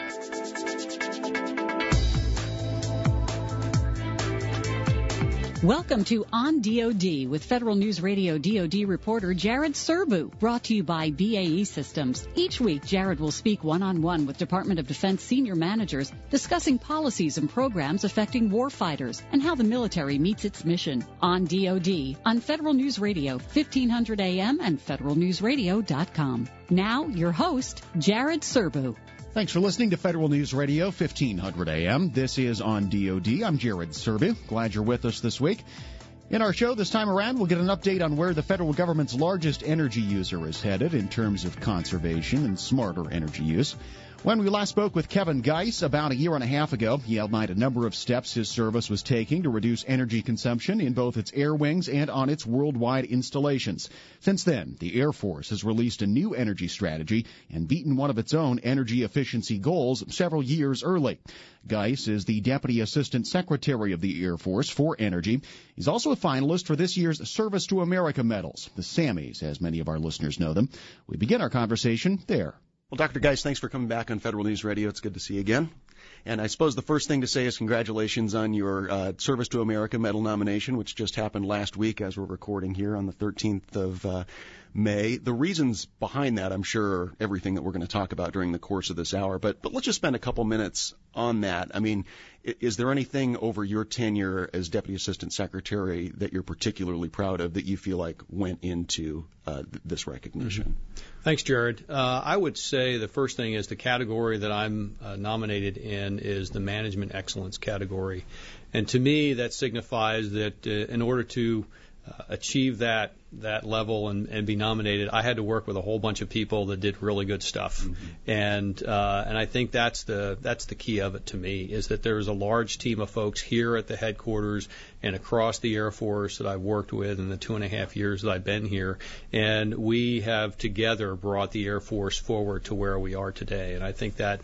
Welcome to On DoD with Federal News Radio DoD reporter Jared Serbu, brought to you by BAE Systems. Each week, Jared will speak one-on-one with Department of Defense senior managers discussing policies and programs affecting warfighters and how the military meets its mission. On DoD, on Federal News Radio, 1500 AM and federalnewsradio.com. Now, your host, Jared Serbu. Thanks for listening to Federal News Radio, 1500 AM. This is On DoD. I'm Jared Serbu. Glad you're with us this week. In our show this time around, we'll get an update on where the federal government's largest energy user is headed in terms of conservation and smarter energy use. When we last spoke with Kevin Geis about a year and a half ago, he outlined a number of steps his service was taking to reduce energy consumption in both its air wings and on its worldwide installations. Since then, the Air Force has released a new energy strategy and beaten one of its own energy efficiency goals several years early. Geis is the Deputy Assistant Secretary of the Air Force for Energy. He's also a finalist for this year's Service to America medals, the SAMMys, as many of our listeners know them. We begin our conversation there. Well, Dr. Geis, thanks for coming back on Federal News Radio. It's good to see you again. And I suppose the first thing to say is congratulations on your Service to America Medal nomination, which just happened last week as we're recording here on the 13th of May. The reasons behind that, I'm sure, are everything that we're going to talk about during the course of this hour. But let's just spend a couple minutes on that. I mean, is there anything over your tenure as Deputy Assistant Secretary that you're particularly proud of that you feel like went into this recognition? Mm-hmm. Thanks, Jared. I would say the first thing is the category that I'm nominated in is the Management Excellence category. And to me, that signifies that in order to achieve that level and be nominated, I had to work with a whole bunch of people that did really good stuff. Mm-hmm. And I think that's the key of it to me, is that there's a large team of folks here at the headquarters and across the Air Force that I've worked with in the 2.5 years that I've been here, and we have together brought the Air Force forward to where we are today. And I think that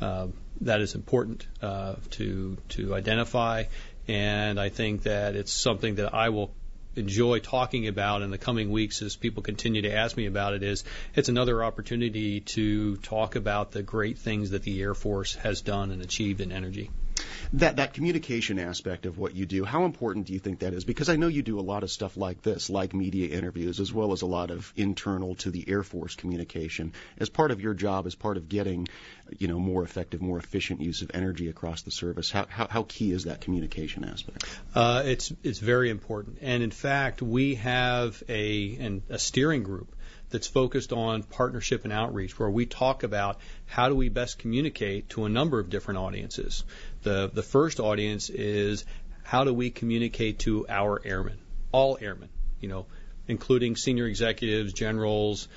that is important to identify, and I think that it's something that I will enjoy talking about in the coming weeks as people continue to ask me about it. It's another opportunity to talk about the great things that the Air Force has done and achieved in energy. That communication aspect of what you do, how important do you think that is? Because I know you do a lot of stuff like this, like media interviews, as well as a lot of internal to the Air Force communication, as part of your job, as part of getting, more effective, more efficient use of energy across the service. How key is that communication aspect? It's very important. And in fact, we have a steering group that's focused on partnership and outreach, where we talk about how do we best communicate to a number of different audiences. The first audience is how do we communicate to our airmen, all airmen, including senior executives, generals,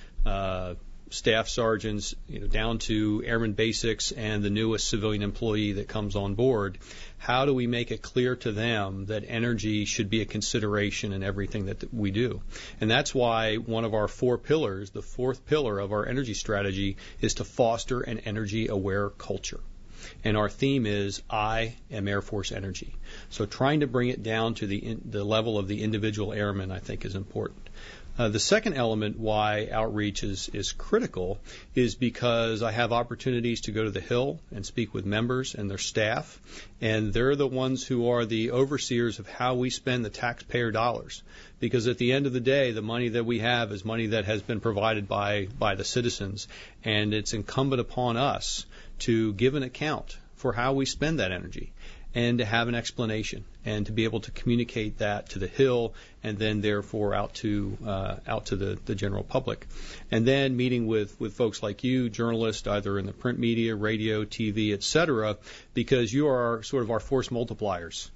staff sergeants, down to airman basics and the newest civilian employee that comes on board. How do we make it clear to them that energy should be a consideration in everything that we do? And that's why one of our 4 pillars, the 4th pillar of our energy strategy, is to foster an energy-aware culture. And our theme is, I am Air Force Energy. So trying to bring it down to the level of the individual airman, I think, is important. The second element why outreach is critical is because I have opportunities to go to the Hill and speak with members and their staff, and they're the ones who are the overseers of how we spend the taxpayer dollars. Because at the end of the day, the money that we have is money that has been provided by the citizens, and it's incumbent upon us to give an account for how we spend that energy, and to have an explanation, and to be able to communicate that to the Hill, and then therefore out to the general public. And then meeting with folks like you, journalists, either in the print media, radio, TV, etc., because you are sort of our force multipliers.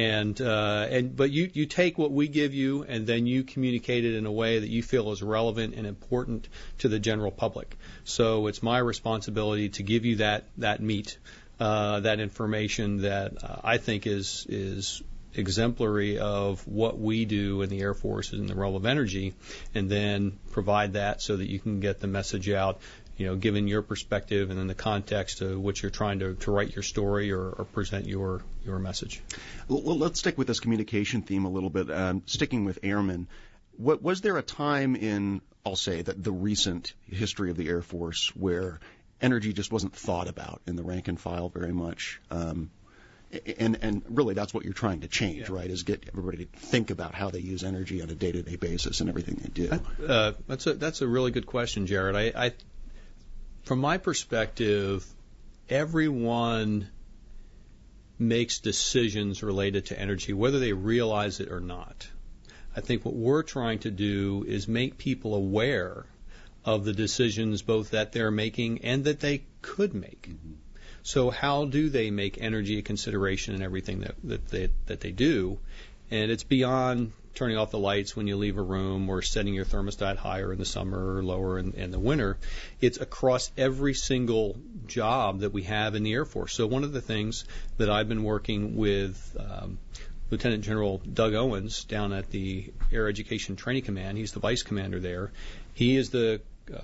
But you take what we give you, and then you communicate it in a way that you feel is relevant and important to the general public. So it's my responsibility to give you that meat. That information that I think is exemplary of what we do in the Air Force in the realm of energy, and then provide that so that you can get the message out, given your perspective and in the context of which you're trying to write your story or present your message. Well, let's stick with this communication theme a little bit, sticking with airmen. Was there a time in, I'll say, the recent history of the Air Force where energy just wasn't thought about in the rank and file very much. And really, that's what you're trying to change, right? Is get everybody to think about how they use energy on a day-to-day basis and everything they do. That's a really good question, Jared. I from my perspective, everyone makes decisions related to energy, whether they realize it or not. I think what we're trying to do is make people aware of the decisions both that they're making and that they could make. Mm-hmm. So how do they make energy a consideration in everything that they do? And it's beyond turning off the lights when you leave a room or setting your thermostat higher in the summer or lower in the winter. It's across every single job that we have in the Air Force. So one of the things that I've been working with Lieutenant General Doug Owens down at the Air Education Training Command, he's the vice commander there. He is the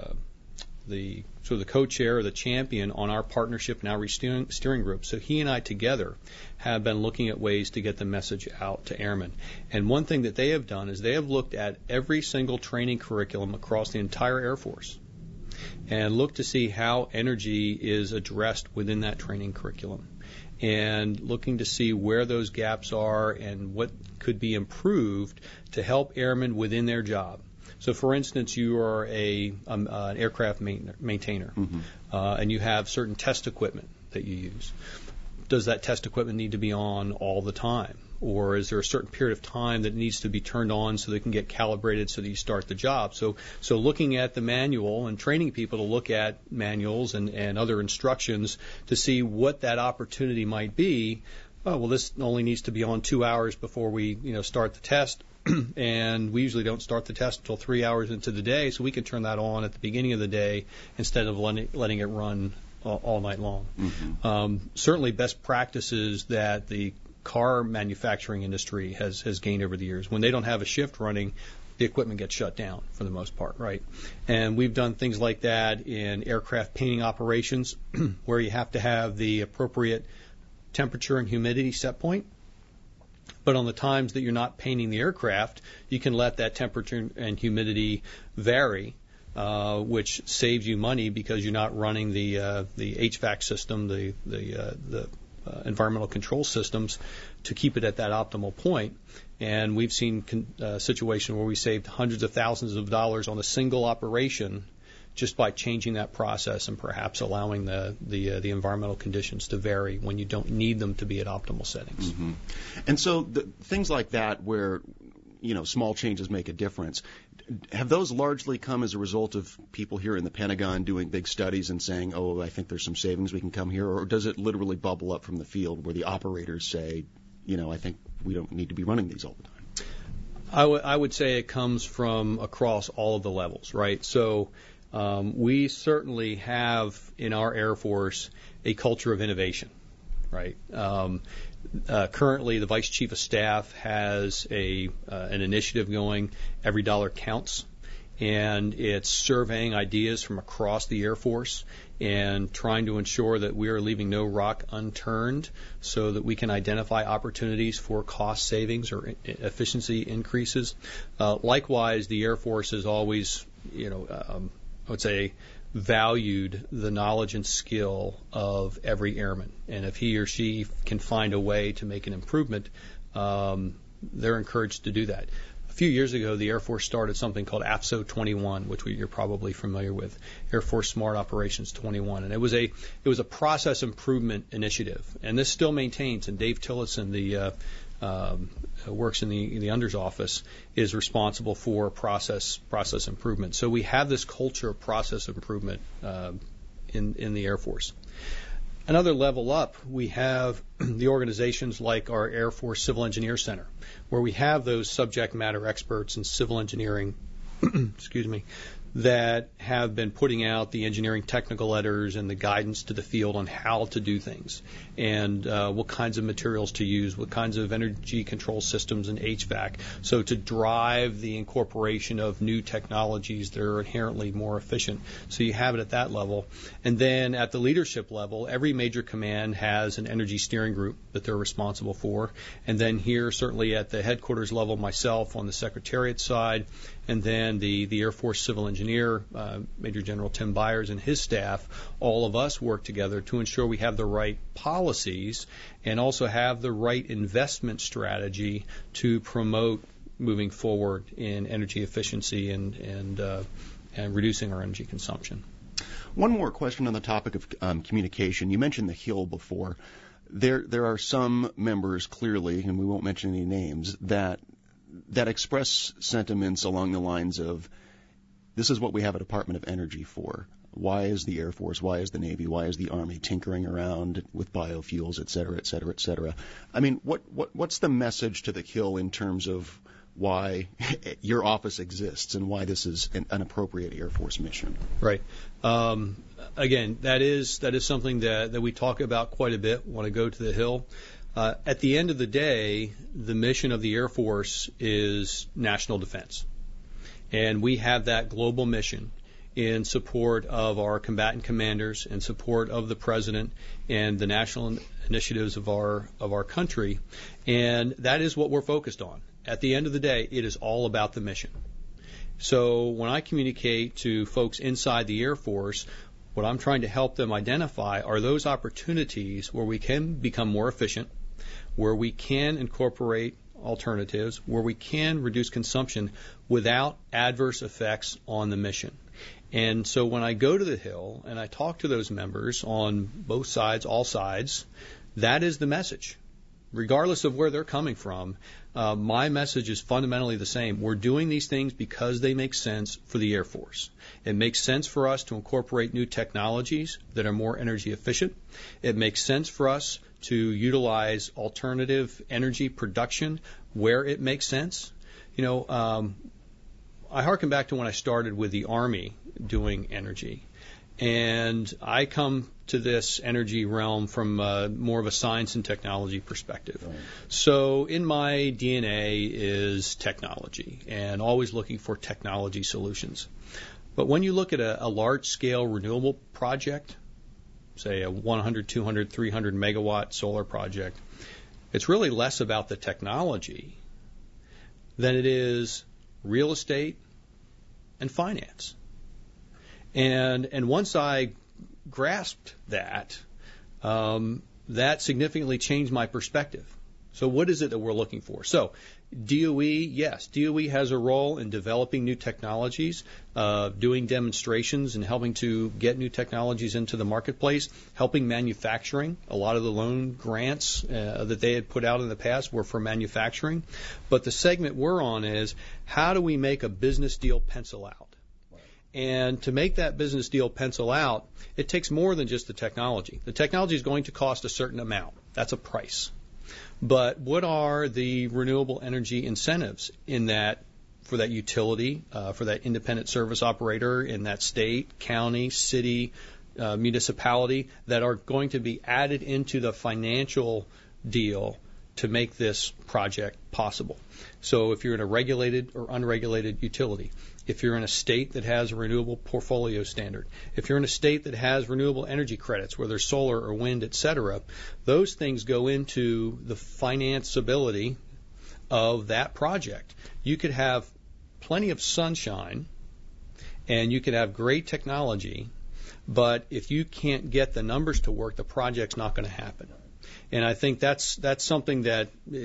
co-chair or the champion on our partnership and outreach steering group. So he and I together have been looking at ways to get the message out to airmen. And one thing that they have done is they have looked at every single training curriculum across the entire Air Force and looked to see how energy is addressed within that training curriculum and looking to see where those gaps are and what could be improved to help airmen within their job. So, for instance, you are an aircraft maintainer, mm-hmm. And you have certain test equipment that you use. Does that test equipment need to be on all the time? Or is there a certain period of time that needs to be turned on so they can get calibrated so that you start the job? So looking at the manual and training people to look at manuals and other instructions to see what that opportunity might be. Oh, well, this only needs to be on 2 hours before we start the test. And we usually don't start the test until 3 hours into the day, so we can turn that on at the beginning of the day instead of letting it run all night long. Mm-hmm. Certainly best practices that the car manufacturing industry has gained over the years. When they don't have a shift running, the equipment gets shut down for the most part, right? And we've done things like that in aircraft painting operations where you have to have the appropriate temperature and humidity set point. But on the times that you're not painting the aircraft, you can let that temperature and humidity vary, which saves you money because you're not running the HVAC system, the environmental control systems to keep it at that optimal point. And we've seen a situation where we saved hundreds of thousands of dollars on a single operation just by changing that process and perhaps allowing the environmental conditions to vary when you don't need them to be at optimal settings. Mm-hmm. And so things like that where, small changes make a difference, have those largely come as a result of people here in the Pentagon doing big studies and saying, oh, I think there's some savings, we can come here, or does it literally bubble up from the field where the operators say, I think we don't need to be running these all the time? I would say it comes from across all of the levels, right? So we certainly have in our Air Force a culture of innovation, right? Currently, the Vice Chief of Staff has an initiative going, Every Dollar Counts, and it's surveying ideas from across the Air Force and trying to ensure that we are leaving no rock unturned so that we can identify opportunities for cost savings or efficiency increases. Likewise, the Air Force has always, I would say, valued the knowledge and skill of every airman. And if he or she can find a way to make an improvement, they're encouraged to do that. A few years ago, the Air Force started something called AFSO 21, which you're probably familiar with, Air Force Smart Operations 21. And it was a process improvement initiative. And this still maintains, and Dave Tillotson, works in the Under's office, is responsible for process improvement. So we have this culture of process improvement in the Air Force. Another level up, we have the organizations like our Air Force Civil Engineer Center, where we have those subject matter experts in civil engineering, that have been putting out the engineering technical letters and the guidance to the field on how to do things and what kinds of materials to use, what kinds of energy control systems and HVAC. So to drive the incorporation of new technologies that are inherently more efficient. So you have it at that level. And then at the leadership level, every major command has an energy steering group that they're responsible for. And then here, certainly at the headquarters level, myself on the Secretariat side, and then the Air Force civil engineer, Major General Tim Byers and his staff, all of us work together to ensure we have the right policies and also have the right investment strategy to promote moving forward in energy efficiency and reducing our energy consumption. One more question on the topic of communication. You mentioned the Hill before. There are some members, clearly, and we won't mention any names, that express sentiments along the lines of, this is what we have a Department of Energy for. Why is the Air Force, why is the Navy, why is the Army tinkering around with biofuels, et cetera, et cetera, et cetera? I mean, what's the message to the Hill in terms of why your office exists and why this is an appropriate Air Force mission? Right. Again, that is something that we talk about quite a bit when I go to the Hill. At the end of the day, the mission of the Air Force is national defense. And we have that global mission in support of our combatant commanders, in support of the President and the national initiatives of our country. And that is what we're focused on. At the end of the day, it is all about the mission. So when I communicate to folks inside the Air Force, what I'm trying to help them identify are those opportunities where we can become more efficient, where we can incorporate alternatives, where we can reduce consumption without adverse effects on the mission. And so when I go to the Hill and I talk to those members on both sides, all sides, that is the message. Regardless of where they're coming from, my message is fundamentally the same. We're doing these things because they make sense for the Air Force. It makes sense for us to incorporate new technologies that are more energy efficient. It makes sense for us to utilize alternative energy production where it makes sense. You know, I harken back to when I started with the Army doing energy. And I come to this energy realm from more of a science and technology perspective. Right. So in my DNA is technology and always looking for technology solutions. But when you look at a large-scale renewable project, say a 100, 200, 300 megawatt solar project, it's really less about the technology than it is real estate and finance. And once I grasped that, that significantly changed my perspective. So what is it that we're looking for? So DOE, yes, DOE has a role in developing new technologies, doing demonstrations and helping to get new technologies into the marketplace, helping manufacturing. A lot of the loan grants that they had put out in the past were for manufacturing. But the segment we're on is, how do we make a business deal pencil out? And to make that business deal pencil out, it takes more than just the technology. The technology is going to cost a certain amount. That's a price. But what are the renewable energy incentives in that, for that utility, for that independent service operator in that state, county, city, municipality, that are going to be added into the financial deal to make this project possible? So if you're in a regulated or unregulated utility, if you're in a state that has a renewable portfolio standard, if you're in a state that has renewable energy credits, whether solar or wind, et cetera, those things go into the financeability of that project. You could have plenty of sunshine and you could have great technology, but if you can't get the numbers to work, the project's not going to happen. And I think that's something that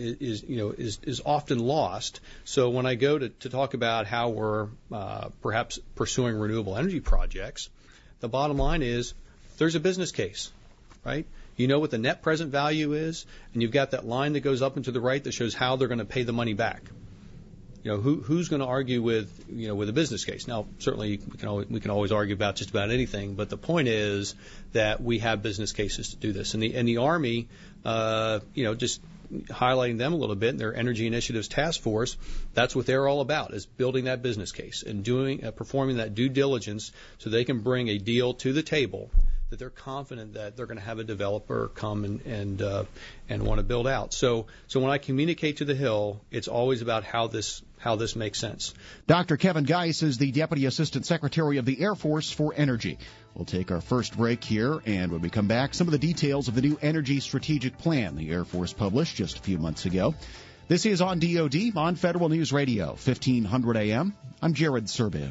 is often lost. So when I go to talk about how we're perhaps pursuing renewable energy projects, the bottom line is there's a business case, right? You know what the net present value is, and you've got that line that goes up and to the right that shows how they're going to pay the money back. You know, who's going to argue with a business case? Now, certainly we can always argue about just about anything, but the point is that we have business cases to do this. And the Army, just highlighting them a little bit in their Energy Initiatives Task Force, that's what they're all about, is building that business case and performing that due diligence so they can bring a deal to the table that they're confident that they're going to have a developer come and want to build out. So when I communicate to the Hill, it's always about how this makes sense. Dr. Kevin Geis is the Deputy Assistant Secretary of the Air Force for Energy. We'll take our first break here, and when we come back, some of the details of the new Energy Strategic Plan the Air Force published just a few months ago. This is on DOD on Federal News Radio, 1500 AM. I'm Jared Serbu.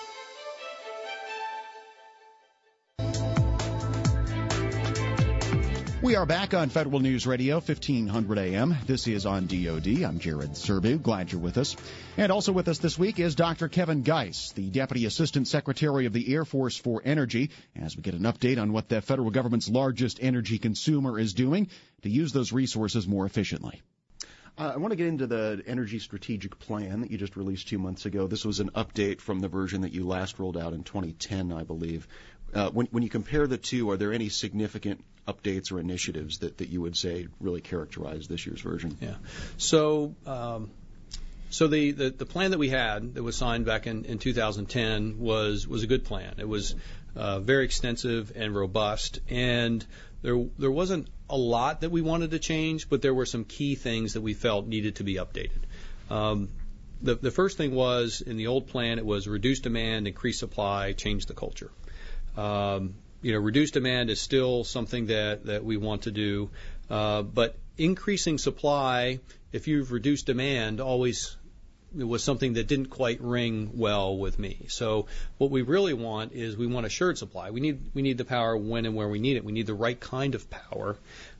We are back on Federal News Radio, 1500 AM. This is on DOD. I'm Jared Serbu. Glad you're with us. And also with us this week is Dr. Kevin Geis, the Deputy Assistant Secretary of the Air Force for Energy, as we get an update on what the federal government's largest energy consumer is doing to use those resources more efficiently. I want to get into the Energy Strategic Plan that you just released 2 months ago. This was an update from the version that you last rolled out in 2010, I believe. When you compare the two, are there any significant updates or initiatives that you would say really characterize this year's version? Yeah. So the plan that we had that was signed back in 2010 was a good plan. It was very extensive and robust, and there wasn't a lot that we wanted to change, but there were some key things that we felt needed to be updated. The first thing was, in the old plan, it was reduce demand, increase supply, change the culture. Reduce demand is still something that we want to do, but increasing supply, if you've reduced demand, it was something that didn't quite ring well with me. So what we really want is we want assured supply. We need the power when and where we need it. We need the right kind of power,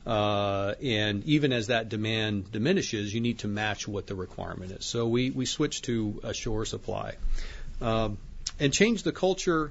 and even as that demand diminishes, you need to match what the requirement is. So we switched to assure supply, and change the culture.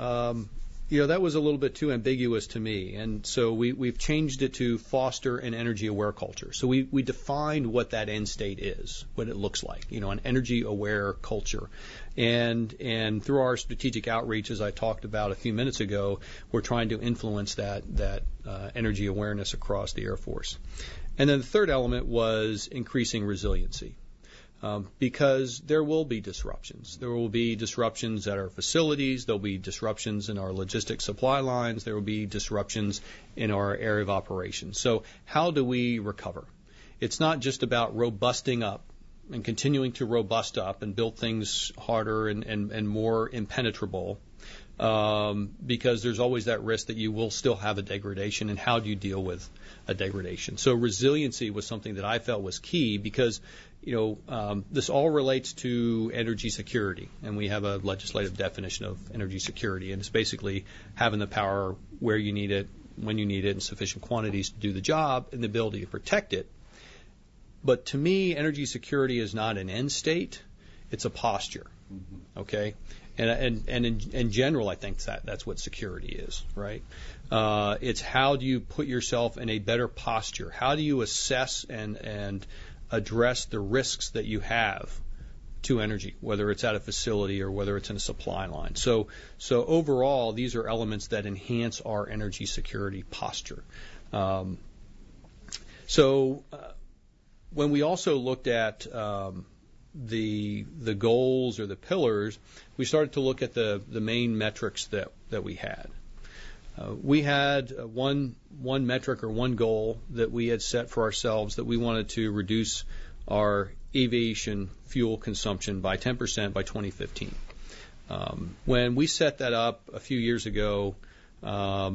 That was a little bit too ambiguous to me, and so we've changed it to foster an energy-aware culture. So we defined what that end state is, what it looks like, an energy-aware culture. And through our strategic outreach, as I talked about a few minutes ago, we're trying to influence that energy awareness across the Air Force. And then the third element was increasing resiliency. Because there will be disruptions. There will be disruptions at our facilities. There will be disruptions in our logistics supply lines. There will be disruptions in our area of operations. So how do we recover? It's not just about robusting up and continuing to robust up and build things harder and more impenetrable, because there's always that risk that you will still have a degradation, and how do you deal with a degradation? So resiliency was something that I felt was key, because this all relates to energy security, and we have a legislative definition of energy security, and it's basically having the power where you need it, when you need it, in sufficient quantities to do the job, and the ability to protect it. But to me, energy security is not an end state; it's a posture. Mm-hmm. Okay, and in general, I think that's what security is, right? It's how do you put yourself in a better posture? How do you assess and address the risks that you have to energy, whether it's at a facility or whether it's in a supply line. So overall, these are elements that enhance our energy security posture. When we also looked at the goals or the pillars, we started to look at the main metrics that we had. We had one metric or one goal that we had set for ourselves, that we wanted to reduce our aviation fuel consumption by 10% by 2015. When we set that up a few years ago, I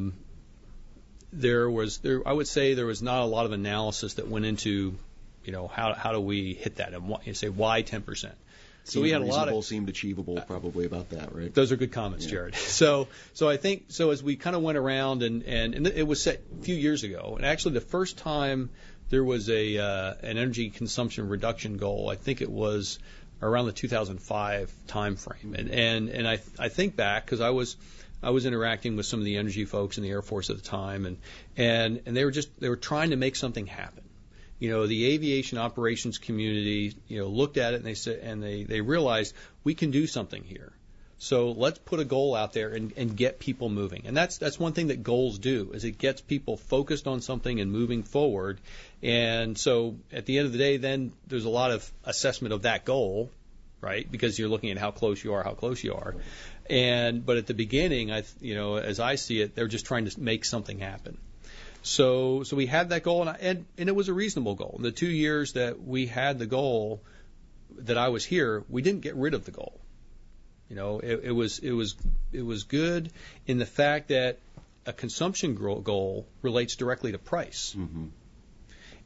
would say there was not a lot of analysis that went into, how do we hit that, and why 10%? So we had a lot of seemed achievable, probably, about that, right? Those are good comments, Jared. So I think as we kind of went around, and it was set a few years ago, and actually the first time there was an energy consumption reduction goal, I think it was around the 2005 time frame, and I think back, because I was interacting with some of the energy folks in the Air Force at the time, and they were trying to make something happen. The aviation operations community, looked at it, and they said, and they realized we can do something here. So let's put a goal out there and get people moving. And that's one thing that goals do, is it gets people focused on something and moving forward. And so at the end of the day, then there's a lot of assessment of that goal, right? Because you're looking at how close you are. But at the beginning, as I see it, they're just trying to make something happen. So we had that goal, and it was a reasonable goal. In the 2 years that we had the goal, that I was here, we didn't get rid of the goal. It was good in the fact that a consumption goal relates directly to price. Mm-hmm.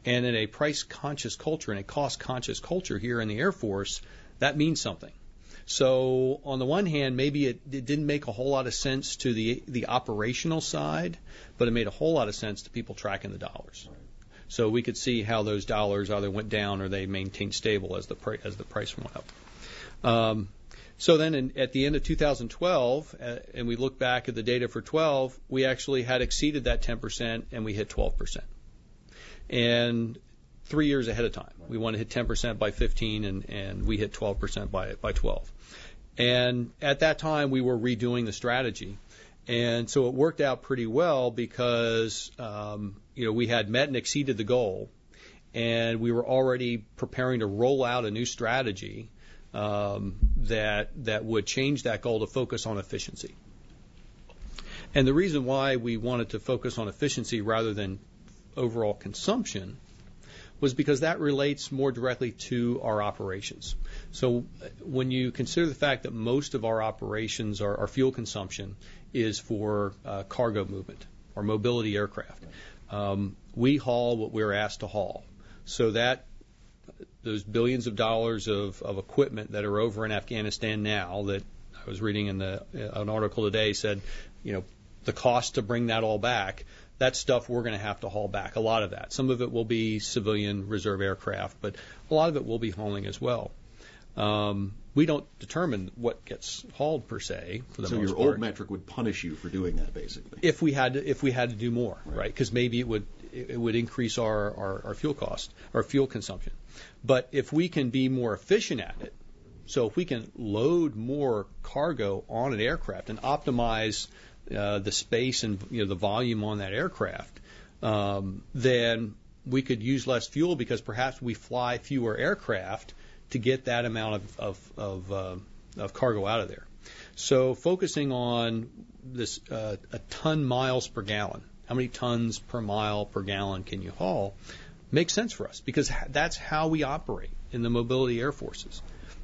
And in a price-conscious culture, in a cost-conscious culture here in the Air Force, that means something. So on the one hand, maybe it didn't make a whole lot of sense to the operational side, but it made a whole lot of sense to people tracking the dollars. So we could see how those dollars either went down or they maintained stable as the price went up. So then at the end of 2012, and we look back at the data for 12, we actually had exceeded that 10% and we hit 12%. And 3 years ahead of time. We want to hit 10% by 15, and we hit 12% by 12. And at that time, we were redoing the strategy. And so it worked out pretty well because, we had met and exceeded the goal, and we were already preparing to roll out a new strategy that would change that goal to focus on efficiency. And the reason why we wanted to focus on efficiency rather than overall consumption was because that relates more directly to our operations. So when you consider the fact that most of our operations, our fuel consumption, is for cargo movement or mobility aircraft, we haul what we're asked to haul. So that those billions of dollars of equipment that are over in Afghanistan now, that I was reading in an article today said, the cost to bring that all back, that's stuff we're going to have to haul back, a lot of that. Some of it will be civilian reserve aircraft, but a lot of it will be hauling as well. We don't determine what gets hauled per se. For the so most your part. old metric would punish you for doing that, basically. If we had to do more, right? Because maybe it would increase our fuel cost, our fuel consumption. But if we can be more efficient at it, so if we can load more cargo on an aircraft and optimize the space and the volume on that aircraft, then we could use less fuel because perhaps we fly fewer aircraft to get that amount of cargo out of there. So focusing on this a ton miles per gallon, how many tons per mile per gallon can you haul, makes sense for us because that's how we operate in the mobility air forces.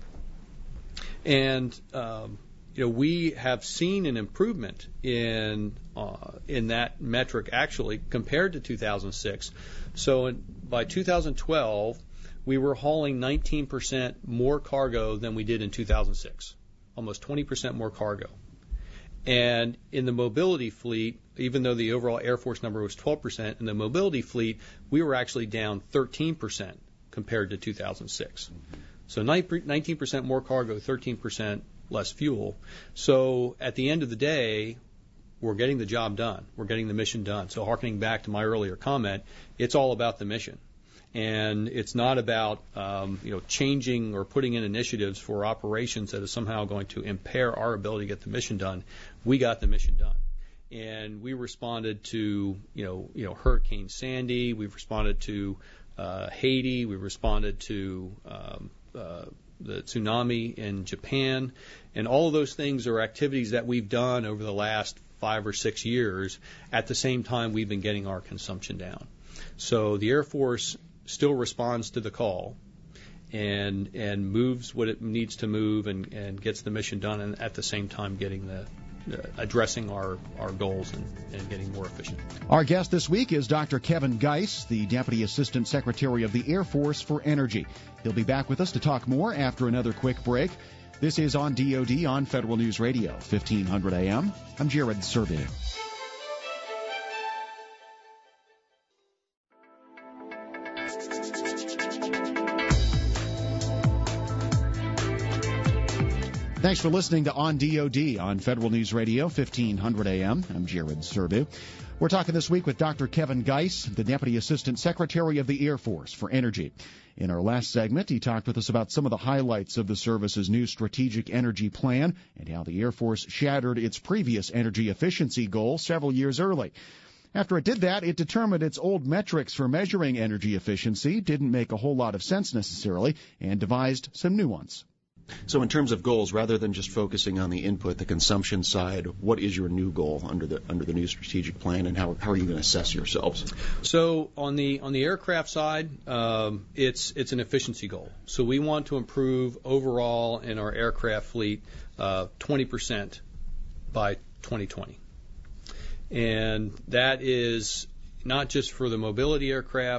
And we have seen an improvement in that metric actually compared to 2006. So by 2012, we were hauling 19% more cargo than we did in 2006, almost 20% more cargo. And in the mobility fleet, even though the overall Air Force number was 12%, in the mobility fleet, we were actually down 13% compared to 2006. So 19% more cargo, 13% less fuel. So at the end of the day, we're getting the job done. We're getting the mission done. So harkening back to my earlier comment, it's all about the mission. And it's not about changing or putting in initiatives for operations that is somehow going to impair our ability to get the mission done. We got the mission done, and we responded to Hurricane Sandy. We've responded to Haiti. We responded to the tsunami in Japan, and all of those things are activities that we've done over the last 5 or 6 years. At the same time, we've been getting our consumption down. So the Air Force still responds to the call and moves what it needs to move and gets the mission done, and at the same time getting addressing our goals and getting more efficient. Our guest this week is Dr. Kevin Geis, the Deputy Assistant Secretary of the Air Force for Energy. He'll be back with us to talk more after another quick break. This is On DoD on Federal News Radio, 1500 AM. I'm Jared Serbu. Thanks for listening to On DoD on Federal News Radio, 1500 AM. I'm Jared Serbu. We're talking this week with Dr. Kevin Geis, the Deputy Assistant Secretary of the Air Force for Energy. In our last segment, he talked with us about some of the highlights of the service's new strategic energy plan and how the Air Force shattered its previous energy efficiency goal several years early. After it did that, it determined its old metrics for measuring energy efficiency didn't make a whole lot of sense necessarily and devised some new ones. So in terms of goals, rather than just focusing on the input, the consumption side, what is your new goal under the new strategic plan, and how are you going to assess yourselves? So on the aircraft side, it's an efficiency goal. So we want to improve overall in our aircraft fleet 20% by 2020. And that is not just for the mobility aircraft,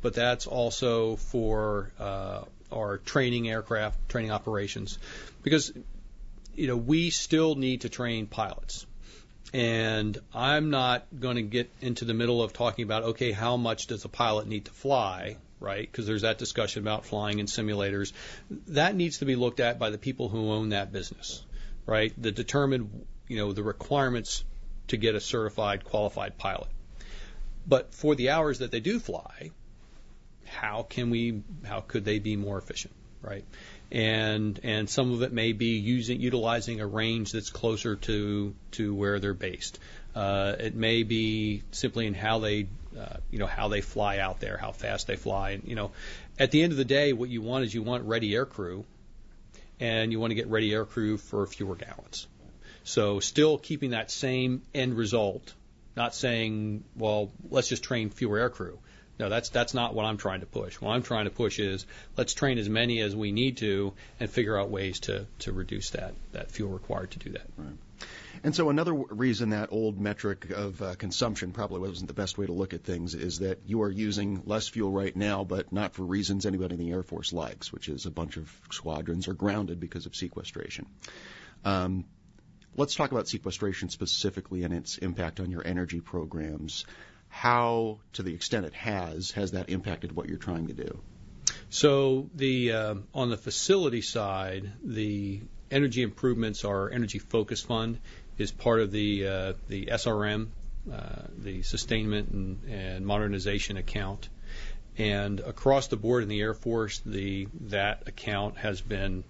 but that's also for our training aircraft, training operations, because we still need to train pilots. And I'm not going to get into the middle of talking about, okay, how much does a pilot need to fly, right? Because there's that discussion about flying in simulators. That needs to be looked at by the people who own that business, right? That determine, the requirements to get a certified, qualified pilot. But for the hours that they do fly, how could they be more efficient, right? And some of it may be utilizing a range that's closer to where they're based. It may be simply in how they fly out there, how fast they fly. And, at the end of the day, what you want ready air crew, and you want to get ready air crew for fewer gallons. So still keeping that same end result, not saying, well, let's just train fewer air crew. No, that's not what I'm trying to push. What I'm trying to push is let's train as many as we need to and figure out ways to reduce that fuel required to do that. Right. And so another reason that old metric of consumption probably wasn't the best way to look at things is that you are using less fuel right now, but not for reasons anybody in the Air Force likes, which is a bunch of squadrons are grounded because of sequestration. Let's talk about sequestration specifically and its impact on your energy programs. How, to the extent it has that impacted what you're trying to do? So on the facility side, the energy improvements, our energy focus fund, is part of the SRM, the sustainment and modernization account. And across the board in the Air Force, that account has been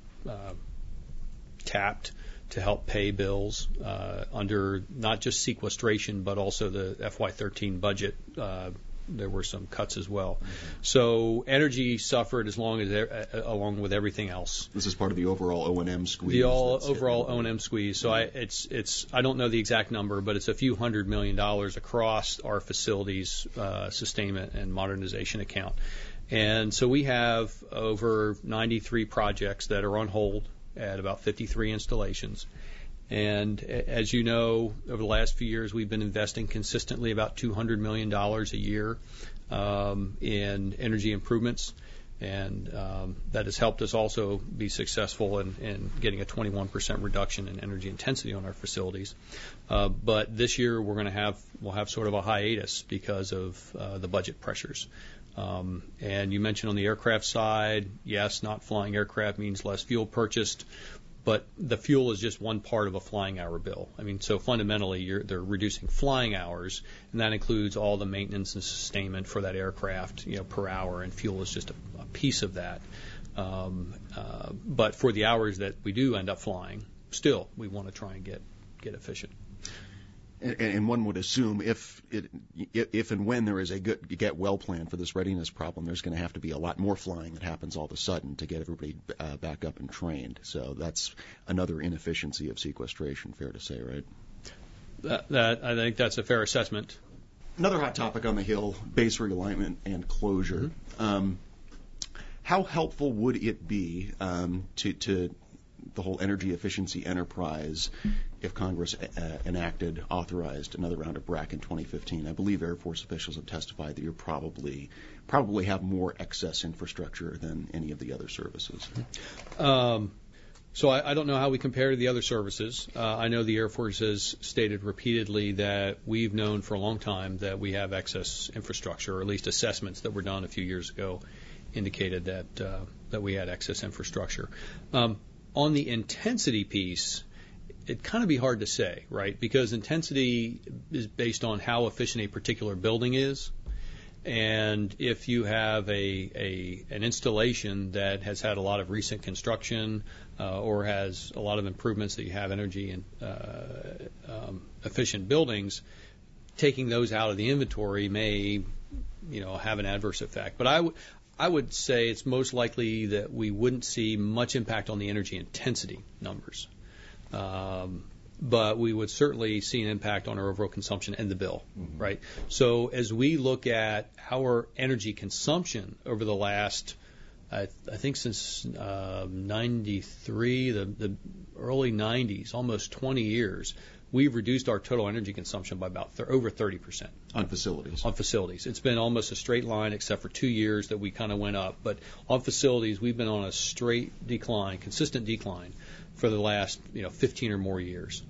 tapped to help pay bills under not just sequestration, but also the FY13 budget. There were some cuts as well. Mm-hmm. So energy suffered along with everything else. This is part of the overall O&M squeeze. The overall O&M squeeze. So I don't know the exact number, but it's a few $100 million across our facilities sustainment and modernization account. And so we have over 93 projects that are on hold at about 53 installations. And as you know, over the last few years, we've been investing consistently about $200 million a year in energy improvements. And that has helped us also be successful in getting a 21% reduction in energy intensity on our facilities. But this year we'll have sort of a hiatus because of the budget pressures. And you mentioned on the aircraft side, yes, not flying aircraft means less fuel purchased, but the fuel is just one part of a flying hour bill. I mean, so fundamentally, they're reducing flying hours, and that includes all the maintenance and sustainment for that aircraft, per hour, and fuel is just a piece of that. But for the hours that we do end up flying, still, we want to try and get efficient. And one would assume if and when there is a good get well plan for this readiness problem, there's going to have to be a lot more flying that happens all of a sudden to get everybody back up and trained. So that's another inefficiency of sequestration, fair to say, right? That I think that's a fair assessment. Another hot topic on the Hill, base realignment and closure. Mm-hmm. How helpful would it be to the whole energy efficiency enterprise if Congress authorized another round of BRAC in 2015? I believe Air Force officials have testified that you probably have more excess infrastructure than any of the other services. So I don't know how we compare to the other services. I know the Air Force has stated repeatedly that we've known for a long time that we have excess infrastructure, or at least assessments that were done a few years ago indicated that we had excess infrastructure. On the intensity piece, it'd kind of be hard to say, right? Because intensity is based on how efficient a particular building is. And if you have an installation that has had a lot of recent construction or has a lot of improvements that you have energy and efficient buildings, taking those out of the inventory may, have an adverse effect. But I would say it's most likely that we wouldn't see much impact on the energy intensity numbers. But we would certainly see an impact on our overall consumption and the bill, mm-hmm. right? So as we look at our energy consumption over the last, I think since 93, the early 90s, almost 20 years, we've reduced our total energy consumption by about over 30%. On facilities. On facilities. It's been almost a straight line except for 2 years that we kind of went up. But on facilities, we've been on a straight decline, consistent decline for the last 15 or more years.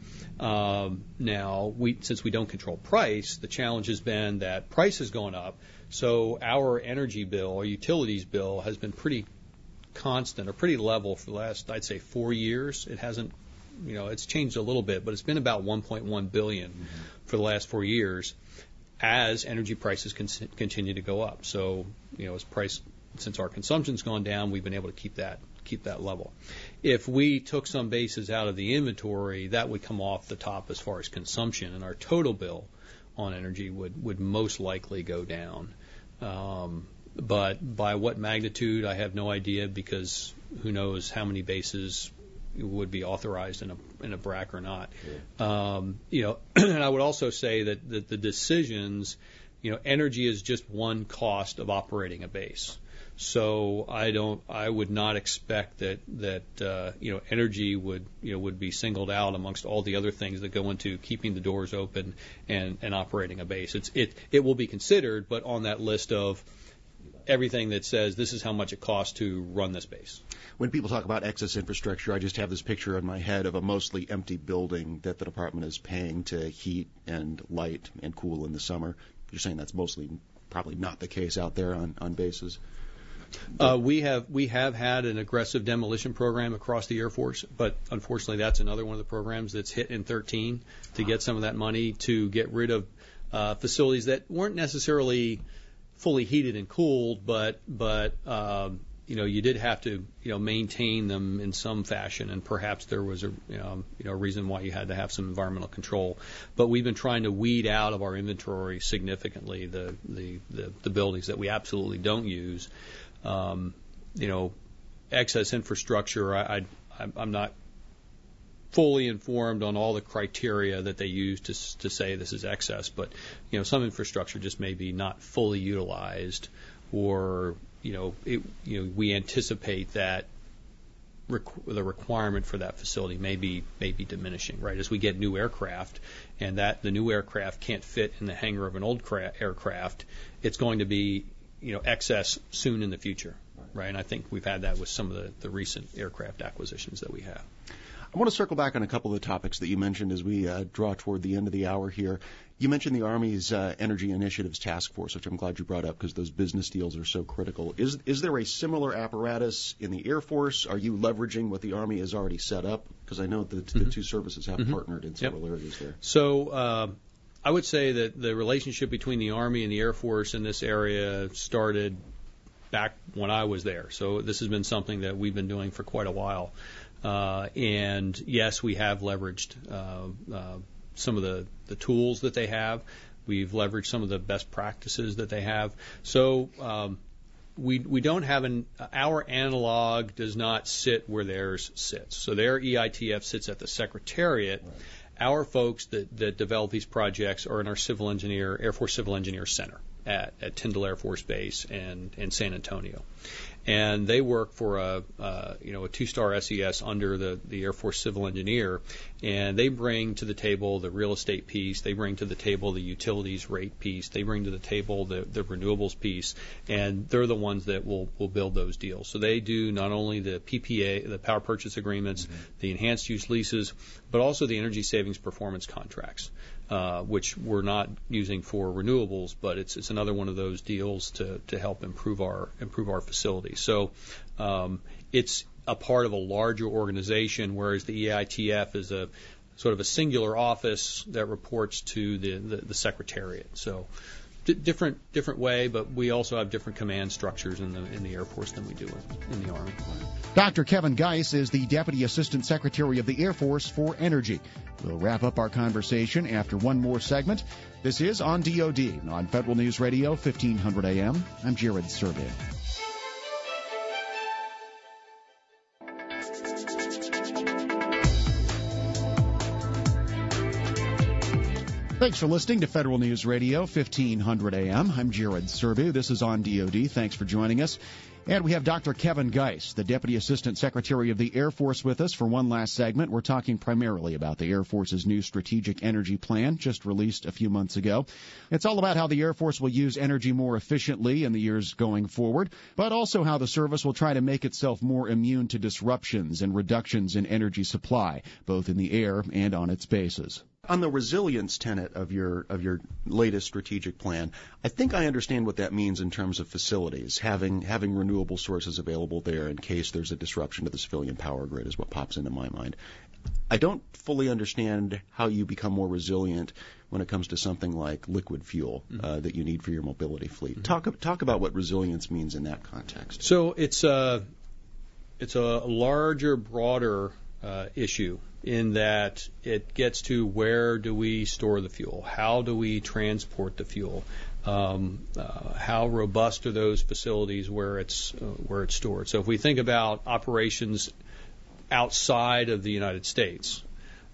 Now, since we don't control price, the challenge has been that price has gone up. So our energy bill, our utilities bill, has been pretty constant or pretty level for the last, I'd say, 4 years. It hasn't, it's changed a little bit, but it's been about $1.1 billion for the last 4 years as energy prices continue to go up. So, since our consumption's gone down, we've been able to keep that level. If we took some bases out of the inventory, that would come off the top as far as consumption, and our total bill on energy would most likely go down. But by what magnitude, I have no idea, because who knows how many bases would be authorized in a BRAC or not. Sure. And I would also say that the decisions, energy is just one cost of operating a base. So I would not expect that energy would be singled out amongst all the other things that go into keeping the doors open and operating a base. It will be considered, but on that list of everything that says this is how much it costs to run this base. When people talk about excess infrastructure, I just have this picture in my head of a mostly empty building that the department is paying to heat and light and cool in the summer. You're saying that's probably not the case out there on bases? We have had an aggressive demolition program across the Air Force, but unfortunately that's another one of the programs that's hit in 13 to get some of that money to get rid of facilities that weren't necessarily fully heated and cooled, but you did have to maintain them in some fashion, and perhaps there was a reason why you had to have some environmental control. But we've been trying to weed out of our inventory significantly the buildings that we absolutely don't use. Excess infrastructure, I'm not fully informed on all the criteria that they use to say this is excess, but some infrastructure just may be not fully utilized, or we anticipate that the requirement for that facility may be diminishing, right? As we get new aircraft, and that the new aircraft can't fit in the hangar of an old aircraft, it's going to be excess soon in the future, right? And I think we've had that with some of the recent aircraft acquisitions that we have. I want to circle back on a couple of the topics that you mentioned as we draw toward the end of the hour here. You mentioned the Army's Energy Initiatives Task Force, which I'm glad you brought up because those business deals are so critical. Is there a similar apparatus in the Air Force? Are you leveraging what the Army has already set up? Because I know that the two services have partnered in several areas there. So I would say that the relationship between the Army and the Air Force in this area started back when I was there. So this has been something that we've been doing for quite a while. And yes, we have leveraged some of the tools that they have. We've leveraged some of the best practices that they have. So we don't have our analog does not sit where theirs sits. So their EITF sits at the Secretariat. Right. Our folks that develop these projects are in our Air Force Civil Engineer Center at Tyndall Air Force Base and in San Antonio. And they work for a 2-star SES under the Air Force Civil Engineer, and they bring to the table the real estate piece, they bring to the table the utilities rate piece, they bring to the table the renewables piece, and they're the ones that will build those deals. So they do not only the PPA, the power purchase agreements, the enhanced use leases, but also the energy savings performance contracts, which we're not using for renewables, but it's another one of those deals to help improve our facilities. So it's a part of a larger organization, whereas the EITF is a sort of a singular office that reports to the Secretariat. So different way, but we also have different command structures in the Air Force than we do in the Army. Dr. Kevin Geis is the Deputy Assistant Secretary of the Air Force for Energy. We'll wrap up our conversation after one more segment. This is On DOD on Federal News Radio, 1500 AM. I'm Jared Serby. Thanks for listening to Federal News Radio, 1500 AM. I'm Jared Serbu. This is On DoD. Thanks for joining us. And we have Dr. Kevin Geis, the Deputy Assistant Secretary of the Air Force, with us for one last segment. We're talking primarily about the Air Force's new Strategic Energy Plan, just released a few months ago. It's all about how the Air Force will use energy more efficiently in the years going forward, but also how the service will try to make itself more immune to disruptions and reductions in energy supply, both in the air and on its bases. On the resilience tenet of your latest strategic plan, I think I understand what that means in terms of facilities. Having renewable sources available there in case there's a disruption to the civilian power grid is what pops into my mind. I don't fully understand how you become more resilient when it comes to something like liquid fuel that you need for your mobility fleet. Talk about what resilience means in that context. So it's a larger, broader issue in that it gets to where do we store the fuel, how do we transport the fuel, how robust are those facilities where it's stored. So if we think about operations outside of the United States,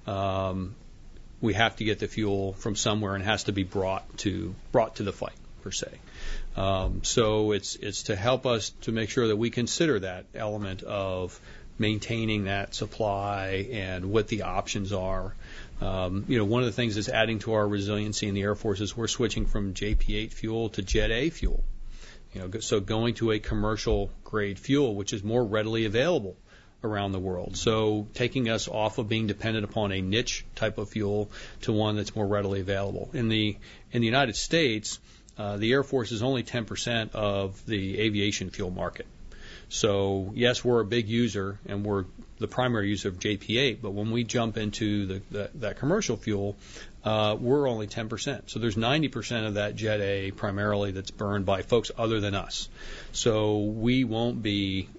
we have to get the fuel from somewhere and it has to be brought to the fight per se. So it's to help us to make sure that we consider that element of maintaining that supply and what the options are. One of the things that's adding to our resiliency in the Air Force is we're switching from JP8 fuel to Jet A fuel. So going to a commercial grade fuel, which is more readily available around the world. So taking us off of being dependent upon a niche type of fuel to one that's more readily available. In the United States, the Air Force is only 10% of the aviation fuel market. So, yes, we're a big user, and we're the primary user of JP8, but when we jump into that commercial fuel, we're only 10%. So there's 90% of that Jet A primarily that's burned by folks other than us. So we won't be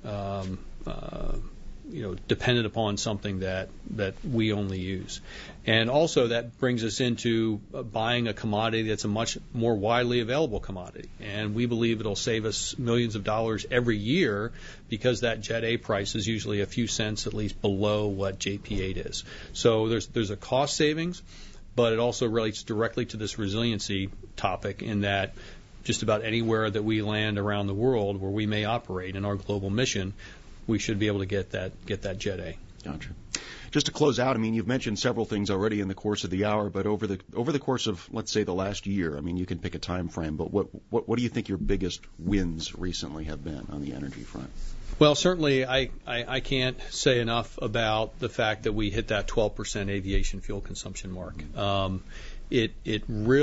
dependent upon something that we only use. And also that brings us into buying a commodity that's a much more widely available commodity. And we believe it'll save us millions of dollars every year because that Jet A price is usually a few cents at least below what JP8 is. So there's a cost savings, but it also relates directly to this resiliency topic in that just about anywhere that we land around the world where we may operate in our global mission, we should be able to get that Jet A. Gotcha. Just to close out, I mean, you've mentioned several things already in the course of the hour, but over the course of, let's say, the last year, I mean, you can pick a time frame, but what do you think your biggest wins recently have been on the energy front? Well, certainly I can't say enough about the fact that we hit that 12% aviation fuel consumption mark. It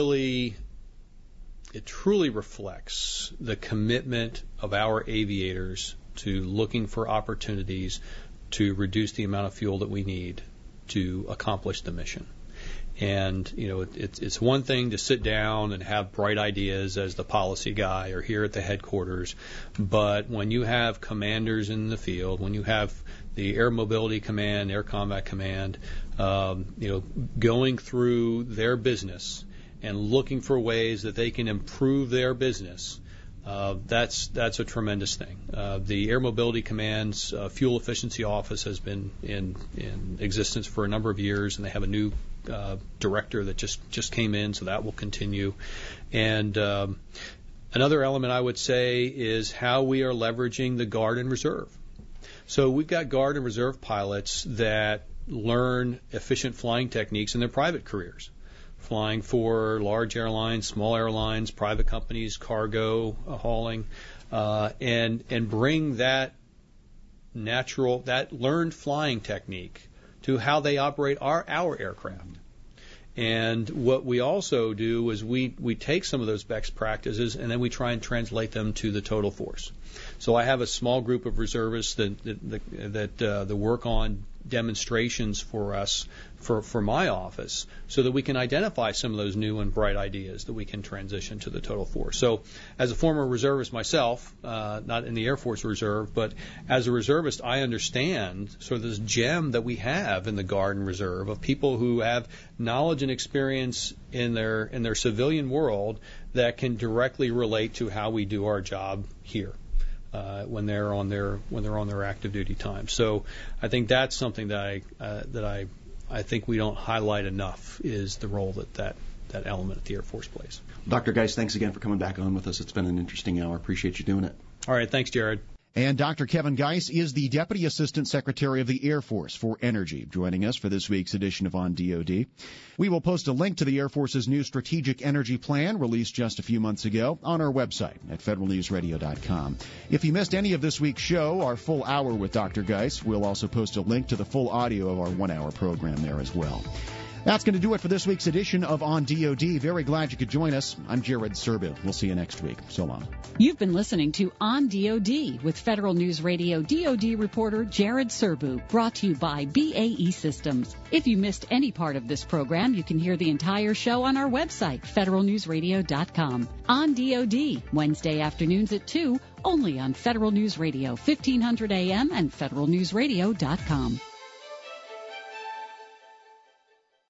truly reflects the commitment of our aviators to looking for opportunities to reduce the amount of fuel that we need to accomplish the mission. And, it's one thing to sit down and have bright ideas as the policy guy or here at the headquarters, but when you have commanders in the field, when you have the Air Mobility Command, Air Combat Command, going through their business and looking for ways that they can improve their business, that's a tremendous thing. The Air Mobility Command's Fuel Efficiency Office has been in existence for a number of years, and they have a new director that just came in, so that will continue. And another element I would say is how we are leveraging the Guard and Reserve. So we've got Guard and Reserve pilots that learn efficient flying techniques in their private careers, flying for large airlines, small airlines, private companies, cargo hauling, and bring that learned flying technique to how they operate our aircraft. And what we also do is we take some of those best practices and then we try and translate them to the total force. So I have a small group of reservists that work on demonstrations for us for my office so that we can identify some of those new and bright ideas that we can transition to the total force. So as a former reservist myself, not in the Air Force Reserve, but as a reservist, I understand sort of this gem that we have in the Guard and Reserve of people who have knowledge and experience in their civilian world that can directly relate to how we do our job here. When they're on their active duty time. So I think that's something that I think we don't highlight enough is the role that that element at the Air Force plays. Dr. Geis, thanks again for coming back on with us. It's been an interesting hour. Appreciate you doing it. All right. Thanks, Jared. And Dr. Kevin Geis is the Deputy Assistant Secretary of the Air Force for Energy, joining us for this week's edition of On DoD. We will post a link to the Air Force's new Strategic Energy Plan, released just a few months ago, on our website at federalnewsradio.com. If you missed any of this week's show, our full hour with Dr. Geis, we'll also post a link to the full audio of our 1-hour program there as well. That's going to do it for this week's edition of On DoD. Very glad you could join us. I'm Jared Serbu. We'll see you next week. So long. You've been listening to On DoD with Federal News Radio DoD reporter Jared Serbu, brought to you by BAE Systems. If you missed any part of this program, you can hear the entire show on our website, federalnewsradio.com. On DoD, Wednesday afternoons at 2, only on Federal News Radio, 1500 AM and federalnewsradio.com.